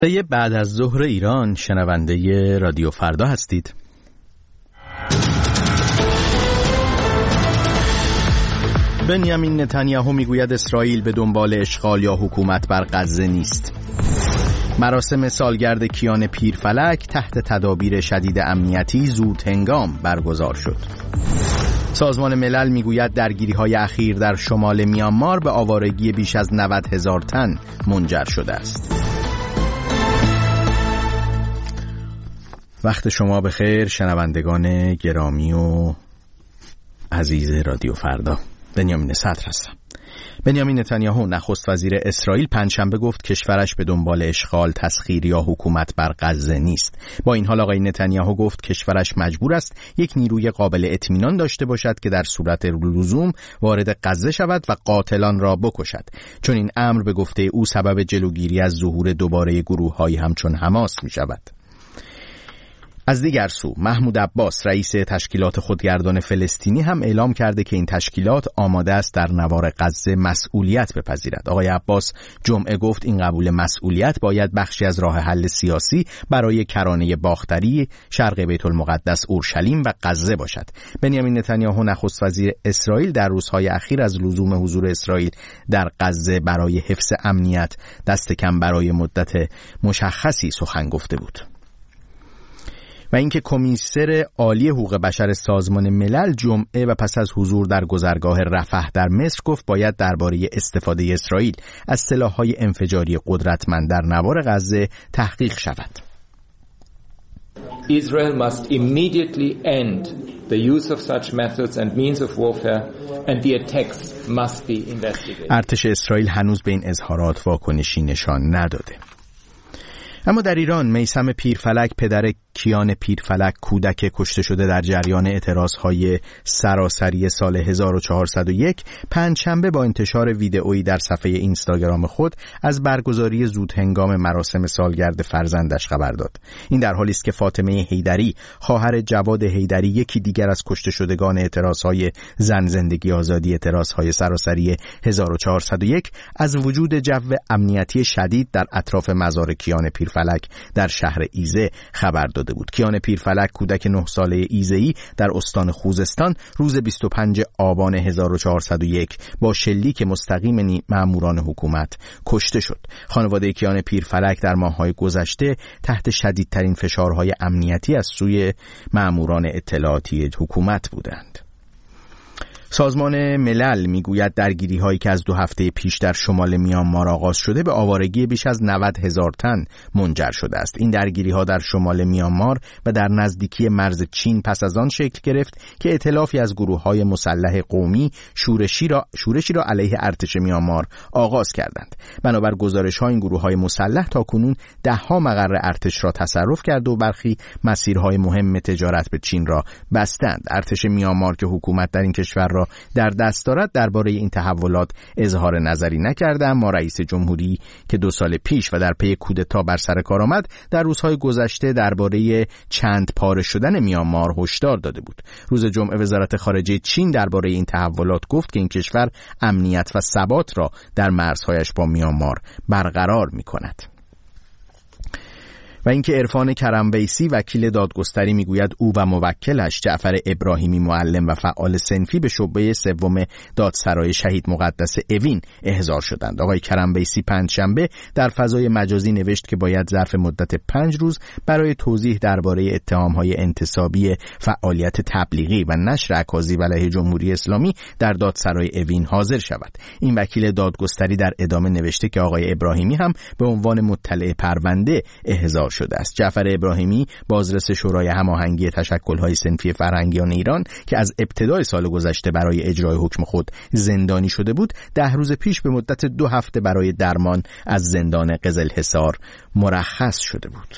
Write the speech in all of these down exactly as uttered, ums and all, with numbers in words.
یه بعد از ظهر ایران شنونده رادیو فردا هستید. بنیامین نتانیاهو میگوید اسرائیل به دنبال اشغال یا حکومت بر غزه نیست. مراسم سالگرد کیان پیرفلک تحت تدابیر شدید امنیتی زود هنگام برگزار شد. سازمان ملل میگوید درگیری‌های اخیر در شمال میانمار به آوارگی بیش از نود هزار تن منجر شده است. وقت شما بخیر شنوندگان گرامی و عزیز رادیو فردا. بنیامین صدر هستم. بنیامین نتانیاهو نخست وزیر اسرائیل پنجشنبه گفت کشورش به دنبال اشغال، تسخیر یا حکومت بر غزه نیست. با این حال آقای نتانیاهو گفت کشورش مجبور است یک نیروی قابل اطمینان داشته باشد که در صورت لزوم وارد غزه شود و قاتلان را بکشد، چون این امر به گفته او سبب جلوگیری از ظهور دوباره گروه‌هایی همچون حماس می شود. از دیگر سو محمود عباس رئیس تشکیلات خودگردان فلسطینی هم اعلام کرده که این تشکیلات آماده است در نوار غزه مسئولیت بپذیرد. آقای عباس جمعه گفت این قبول مسئولیت باید بخشی از راه حل سیاسی برای کرانه باختری شرق بیت المقدس، اورشلیم و غزه باشد. بنیامین نتانیاهو نخست وزیر اسرائیل در روزهای اخیر از لزوم حضور اسرائیل در غزه برای حفظ امنیت دست کم برای مدت مشخصی سخن گفته بود. و اینکه کمیسر عالی حقوق بشر سازمان ملل جمعه و پس از حضور در گذرگاه رفح در مصر گفت باید درباره استفاده اسرائیل از سلاح‌های انفجاری قدرتمند در نوار غزه تحقیق شود. Israel must immediately end the use of such methods and means of warfare and the attacks must be investigated. ارتش اسرائیل هنوز به این اظهارات واکنشی نشان نداده. اما در ایران میثم پیرفلک پدر کیان پیرفلک کودک کشته شده در جریان اعتراضهای سراسری سال هزار و چهارصد و یک پنجشنبه با انتشار ویدئویی در صفحه اینستاگرام خود از برگزاری زود هنگام مراسم سالگرد فرزندش خبر داد. این در حالی است که فاطمه حیدری خواهر جواد حیدری یکی دیگر از کشته شدگان اعتراضهای زن زندگی آزادی اعتراضهای سراسری هزار و چهارصد و یک از وجود جو امنیتی شدید در اطراف مزار کیان پیرفلک در شهر ایزه خبر داد بود. کیان پیرفلک کودک نه ساله ایزه‌ای در استان خوزستان روز بیست و پنجم آبان هزار و چهارصد و یک با شلیک مستقیم ماموران حکومت کشته شد. خانواده کیان پیرفلک در ماه‌های گذشته تحت شدیدترین فشارهای امنیتی از سوی ماموران اطلاعاتی حکومت بودند. سازمان ملل میگوید درگیری هایی که از دو هفته پیش در شمال میانمار آغاز شده به آوارگی بیش از نود هزار تن منجر شده است. این درگیری ها در شمال میانمار و در نزدیکی مرز چین پس از آن شکل گرفت که ائتلافی از گروه های مسلح قومی شورشی را شورشی را علیه ارتش میانمار آغاز کردند. بنابر گزارش ها این گروه های مسلح تاکنون ده ها مقر ارتش را تصرف کرد و برخی مسیرهای مهم تجارت به چین را بستند. ارتش میانمار که حکومت در این کشور را در دست دارد درباره این تحولات اظهار نظری نکرده، اما رئیس جمهوری که دو سال پیش و در پی کودتا بر سر کار آمد در روزهای گذشته درباره چند پاره شدن میانمار هشدار داده بود. روز جمعه وزارت خارجه چین درباره این تحولات گفت که این کشور امنیت و ثبات را در مرزهایش با میانمار برقرار می‌کند. و اینکه عرفان کرمویسی وکیل دادگستری میگوید او و موکلش جعفر ابراهیمی معلم و فعال صنفی به شعبه سوم دادسرای شهید مقدس اوین احضار شدند. آقای کرمویسی پنجشنبه در فضای مجازی نوشت که باید ظرف مدت پنج روز برای توضیح درباره اتهام‌های انتصابی فعالیت تبلیغی و نشر اکاذیب علیه جمهوری اسلامی در دادسرای اوین حاضر شود. این وکیل دادگستری در ادامه نوشته که آقای ابراهیمی هم به عنوان مطلع پرونده احضار شده است. جعفر ابراهیمی بازرس شورای هماهنگی تشکل‌های صنفی فرهنگیان ایران که از ابتدای سال گذشته برای اجرای حکم خود زندانی شده بود، ده روز پیش به مدت دو هفته برای درمان از زندان قزلحصار مرخص شده بود.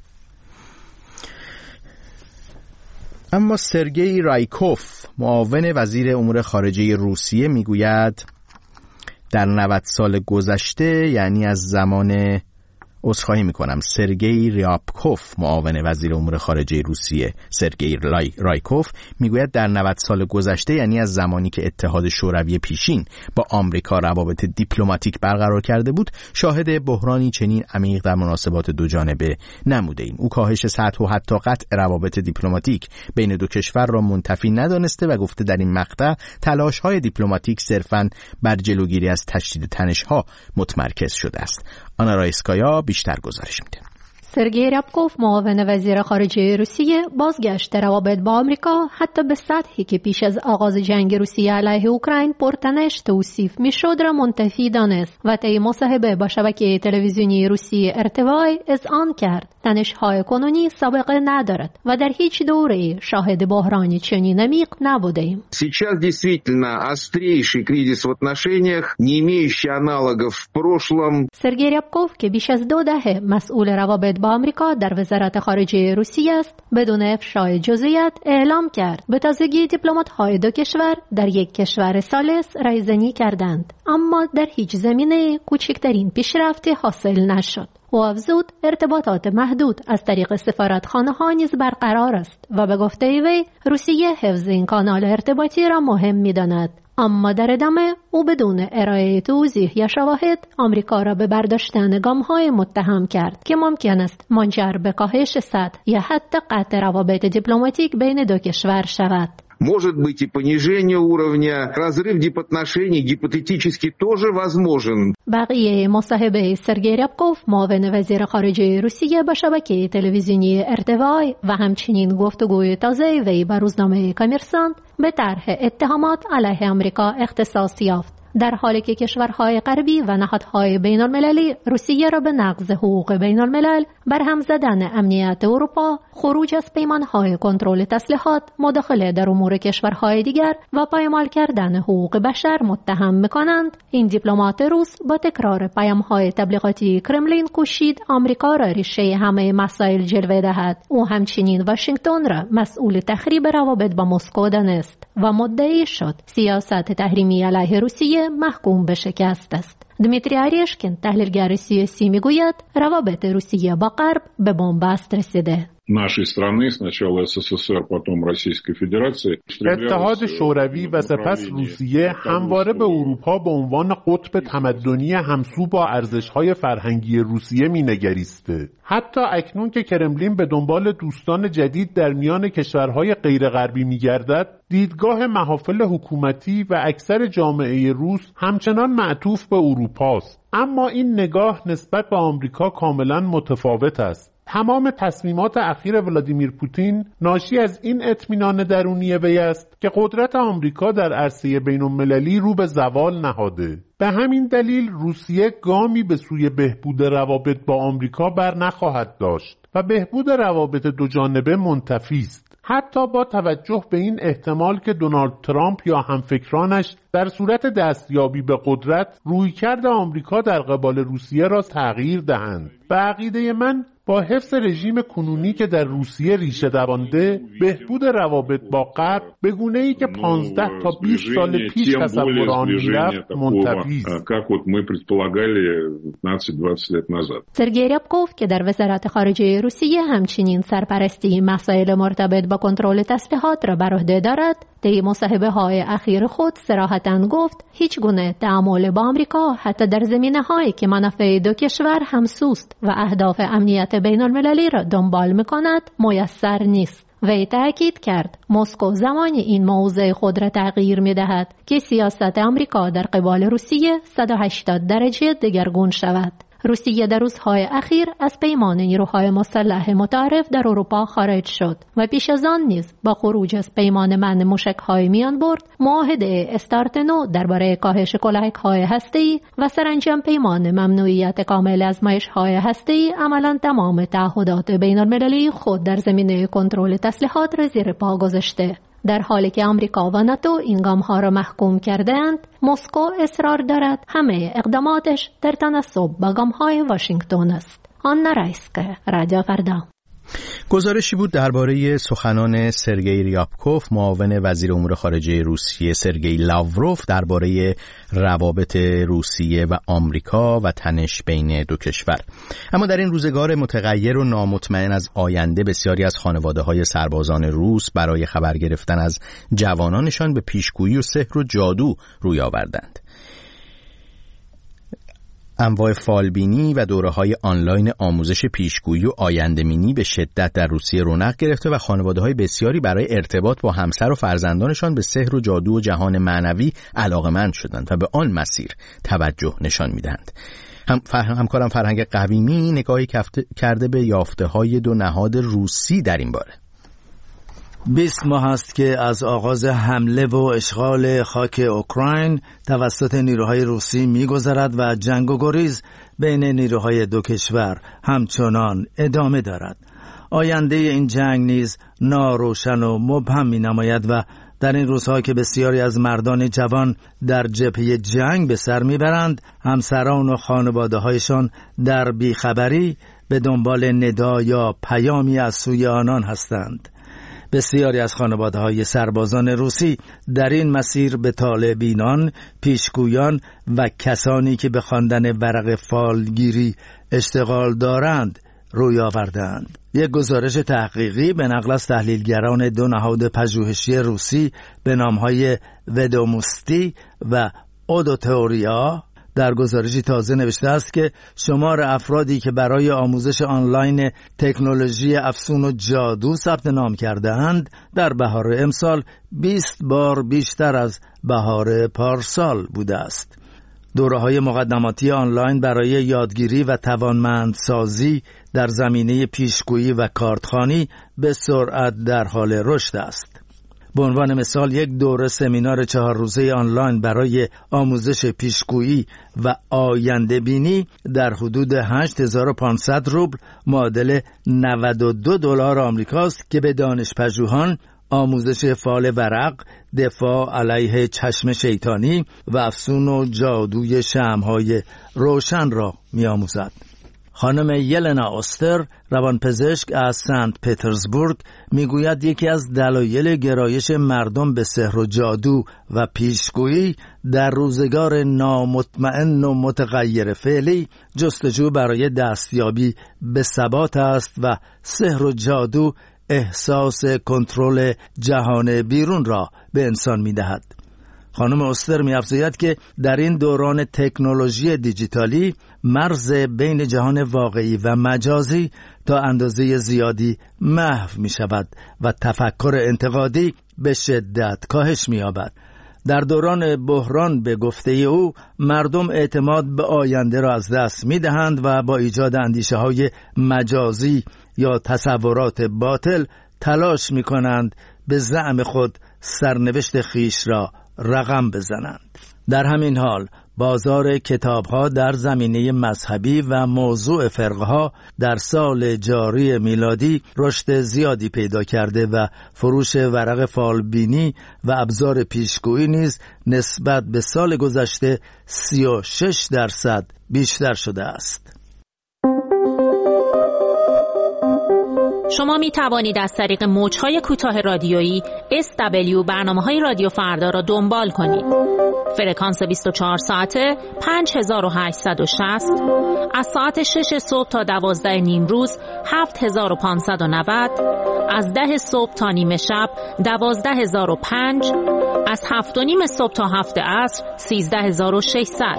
اما سرگئی رایکوف معاون وزیر امور خارجه روسیه میگوید در نود سال گذشته، یعنی از زمان عذرخواهی میکنم سرگئی ریابکوف معاون وزیر امور خارجه روسیه سرگئی رای... رایکوف میگوید در نود سال گذشته، یعنی از زمانی که اتحاد شوروی پیشین با آمریکا روابط دیپلماتیک برقرار کرده بود، شاهد بحرانی چنین عمیق در مناسبات دو جانبه نموده ایم. او کاهش سطح و حتی قطع روابط دیپلماتیک بین دو کشور را منتفی ندانسته و گفته در این مقطع تلاش‌های دیپلماتیک صرفاً بر جلوگیری از تشدید تنش‌ها متمرکز شده است. آنا رایسکایا بیشتر گزارش میده. سرگئی ریابکوف معاون وزیر خارجه روسیه بازگشت روابط با آمریکا حتی به سطحی که پیش از آغاز جنگ روسیه علیه اوکراین پرتنش توصیف میشد را منتفی دانست و طی مصاحبه با شبکه تلویزیونی روسیه ار تی وی اذعان کرد تنش‌های کنونی سابقه ندارد و در هیچ دوره‌ای شاهد بحرانی چنین عمیق نبودیم. Сейчас действительно острейший кризис в отношениях, не имеющий аналогов в прошлом. سرگئی ریابکوف که بیش از دو دهه مسئول روابط با آمریکا در وزارت خارجه روسیه است، بدون افشای جزئیات اعلام کرد به تازگی دیپلمات‌های دو کشور در یک کشور ثالث رایزنی کردند، اما در هیچ زمینه کوچکترین پیشرفتی حاصل نشد. و افزود ارتباطات محدود از طریق سفارتخانه‌ها نیز برقرار است و به گفته وی روسیه حفظ این کانال ارتباطی را مهم می‌داند. اما در ادامه او بدون ارائه توضیح یا شواهد آمریکا را به برداشتن گام‌های متهم کرد که ممکن است منجر به کاهش سطح یا حتی قطع روابط دیپلماتیک بین دو کشور شود. Может быть и понижение уровня, разрыв дипотношений гипотетически тоже возможен. بقیه مصاحبه سرگئی ریابکوف معاون وزیر خارجه روسیه با شبکه تلویزیونی ار تی وی و همچنین گفتگوی تازه وی با روزنامه کامرسانت به طرح اتهامات علیه آمریکا اختصاص یافت، در حالی که کشورهای غربی و نهادهای بین المللی روسیه را به نقض حقوق بین الملل، برهم زدن امنیت اروپا، خروج از پیمانهای کنترل تسلیحات، مداخله در امور کشورهای دیگر و پایمال کردن حقوق بشر متهم می‌کنند. این دیپلمات روس با تکرار پیام‌های تبلیغاتی کرملین کوشید آمریکا را ریشه همه مسائل جلوه دهد. او همچنین واشنگتن را مسئول تخریب روابط با مسکو دانست و مدعی شد سیاست تحریمی علیه روسیه محکوم به شکست است. دمیتری آریشکین تحلیلگر سیاسی میگوید روابط روسیه با غرب به بنبست رسیده. нашей страны, сначала эс эс эс эр, потом Российской Федерации. اتحاد شوروی و سپس روسیه همواره به اروپا به عنوان قطب تمدنی همسو با ارزش‌های فرهنگی روسیه مینگریسته. حتی اکنون که کرملین به دنبال دوستان جدید در میان کشورهای غیرغربی می‌گردد، دیدگاه محافل حکومتی و اکثر جامعه روس همچنان معطوف به اروپاست. اما این نگاه نسبت به آمریکا کاملا متفاوت است. تمام تصمیمات اخیر ولادیمیر پوتین ناشی از این اطمینان درونی وی است که قدرت آمریکا در عرصه بین‌المللی رو به زوال نهاده. به همین دلیل روسیه گامی به سوی بهبود روابط با آمریکا بر نخواهد داشت و بهبود روابط دو جانبه منتفی است. حتی با توجه به این احتمال که دونالد ترامپ یا همفکرانش در صورت دستیابی به قدرت رویکرد آمریکا در قبال روسیه را تغییر دهند. به عقیده من با حفظ رژیم کنونی که در روسیه ریشه دوانده، بهبود روابط با غرب به گونه‌ای که پانزده تا بیست سال پیش تصور آن می‌رفت منتفی است. سرگئی ریابکوف که در وزارت خارجه روسیه همچنین سرپرستی مسائل مرتبط با کنترل تسلیحات را بر عهده دارد، طی مصاحبه‌های اخیر خود صراحتاً گفت هیچ گونه تعامل با آمریکا حتی در زمینه‌هایی که منافع دو کشور همسوست و اهداف امنیت بین المللی را دنبال می‌کند میسر نیست. وی تأکید کرد مسکو زمانی این موضع خود را تغییر می‌دهد که سیاست آمریکا در قبال روسیه صد و هشتاد درجه دگرگون شود. روسیه در روزهای اخیر از پیمان نیروهای مسلح متعارف در اروپا خارج شد و پیش از آن نیز با خروج از پیمان منع موشک‌های میان برد، معاهده استارت نو درباره کاهش کلاهک‌های هسته‌ای و سرانجام پیمان ممنوعیت کامل آزمایش‌های هسته‌ای عملاً تمام تعهدات بین‌المللی خود در زمینه کنترل تسلیحات را زیر پا گذاشته. در حالی که آمریکا و ناتو این گام‌ها را محکوم کردند، مسکو اصرار دارد همه اقداماتش در تناسب با گام‌های واشنگتن است. آنا رایسکایا، رادیو فردا. گزارشی بود درباره سخنان سرگئی ریابکوف، معاون وزیر امور خارجه روسیه سرگئی لاوروف درباره روابط روسیه و آمریکا و تنش بین دو کشور. اما در این روزگار متغیر و نامطمئن از آینده، بسیاری از خانواده‌های سربازان روس برای خبر گرفتن از جوانانشان به پیشگویی و سحر و جادو روی آوردند. انواع فالبینی و دوره‌های آنلاین آموزش پیشگویی و آینده‌بینی به شدت در روسیه رونق گرفته و خانواده‌های بسیاری برای ارتباط با همسر و فرزندانشان به سحر و جادو و جهان معنوی علاقه‌مند شدند و به آن مسیر توجه نشان می‌دهند. هم همکارم فرهنگ قویمی نگاهی کرده به یافته‌های دو نهاد روسی در این باره. بیست ماه است که از آغاز حمله و اشغال خاک اوکراین توسط نیروهای روسی می‌گذرد و جنگ و گریز بین نیروهای دو کشور همچنان ادامه دارد. آینده این جنگ نیز ناروشن و مبهم می‌نماید و در این روزها که بسیاری از مردان جوان در جبهه جنگ به سر می‌برند، همسران و خانواده‌هایشان در بیخبری به دنبال ندا یا پیامی از سوی آنان هستند. بسیاری از خانواده‌های سربازان روسی در این مسیر به طالبینان، پیشگویان و کسانی که به خواندن ورق فالگیری اشتغال دارند روی آوردند. یک گزارش تحقیقی به نقل از تحلیلگران دو نهاد پژوهشی روسی به نام‌های ودوموستی و اودوتوریا در گزارشی تازه نوشته است که شمار افرادی که برای آموزش آنلاین تکنولوژی افسون و جادو ثبت نام کرده‌اند در بهار امسال بیست بار بیشتر از بهار پارسال بوده است. دوره‌های مقدماتی آنلاین برای یادگیری و توانمندسازی در زمینه پیشگویی و کارتخوانی به سرعت در حال رشد است. به عنوان مثال یک دوره سمینار چهار روزه آنلاین برای آموزش پیشگویی و آینده بینی در حدود هشت هزار و پانصد روبل معادل نود و دو دلار آمریکاست که به دانشپژوهان آموزش فال ورق، دفاع علیه چشم شیطانی و افسون و جادوی شمع‌های روشن را می‌آموزد. خانم یلنا اوستر، روانپزشک از سنت پترزبورگ، میگوید یکی از دلایل گرایش مردم به سحر و جادو و پیشگویی در روزگار نامطمئن و متغیر فعلی جستجو برای دستیابی به ثبات است و سحر و جادو احساس کنترل جهان بیرون را به انسان میدهد. خانم اوستر می‌افزاید که در این دوران تکنولوژی دیجیتالی مرز بین جهان واقعی و مجازی تا اندازه زیادی محو می‌شود و تفکر انتقادی به شدت کاهش می‌یابد. در دوران بحران به گفته او مردم اعتماد به آینده را از دست می‌دهند و با ایجاد اندیشه‌های مجازی یا تصورات باطل تلاش می‌کنند به زعم خود سرنوشت خیش را رقم بزنند. در همین حال بازار کتاب‌ها در زمینه مذهبی و موضوع فرقه‌ها در سال جاری میلادی رشد زیادی پیدا کرده و فروش ورق فالبینی و ابزار پیشگویی نیز نسبت به سال گذشته سی و شش درصد بیشتر شده است. شما می توانید از طریق موج‌های کوتاه رادیویی اس دبلیو برنامه‌های رادیو فردا را دنبال کنید. فرکانس بیست و چهار ساعته پنج هزار و هشتصد و شصت، از ساعت شش صبح تا دوازده نیم روز هفت هزار و پانصد و نود، از ده صبح تا نیمه شب دوازده هزار و پنج، از هفت و نیم صبح تا هفت عصر سیزده هزار و ششصد.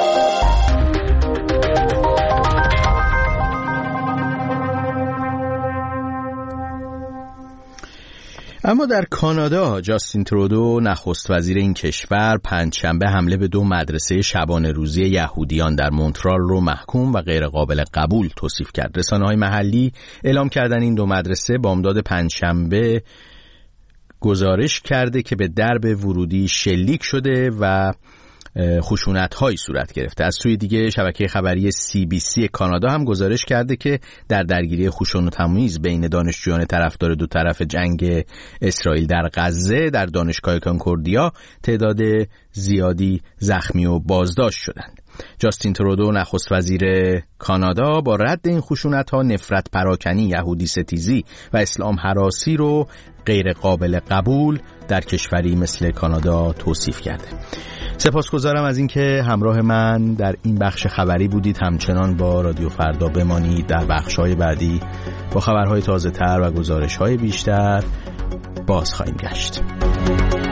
اما در کانادا جاستین ترودو نخست وزیر این کشور پنجشنبه حمله به دو مدرسه شبانه روزی یهودیان در مونترال رو محکوم و غیر قابل قبول توصیف کرد. رسانه‌های محلی اعلام کردن این دو مدرسه بامداد پنجشنبه گزارش کرده که به درب ورودی شلیک شده و خشونت‌هایی صورت گرفته. از سوی دیگه شبکه خبری سی بی سی کانادا هم گزارش کرده که در درگیری خشونت و تمیز بین دانشجویان طرفدار دو طرف جنگ اسرائیل در غزه در دانشگاه کنکوردیا تعداد زیادی زخمی و بازداشت شدند. جاستین ترودو نخست وزیر کانادا با رد این خشونت‌ها نفرت پراکنی، یهودی ستیزی و اسلام هراسی رو غیر قابل قبول در کشوری مثل کانادا توصیف کرده. سپاسگزارم از اینکه همراه من در این بخش خبری بودید. همچنان با رادیو فردا بمانید. در بخش‌های بعدی با خبرهای تازه‌تر و گزارش‌های بیشتر باز خواهیم گشت.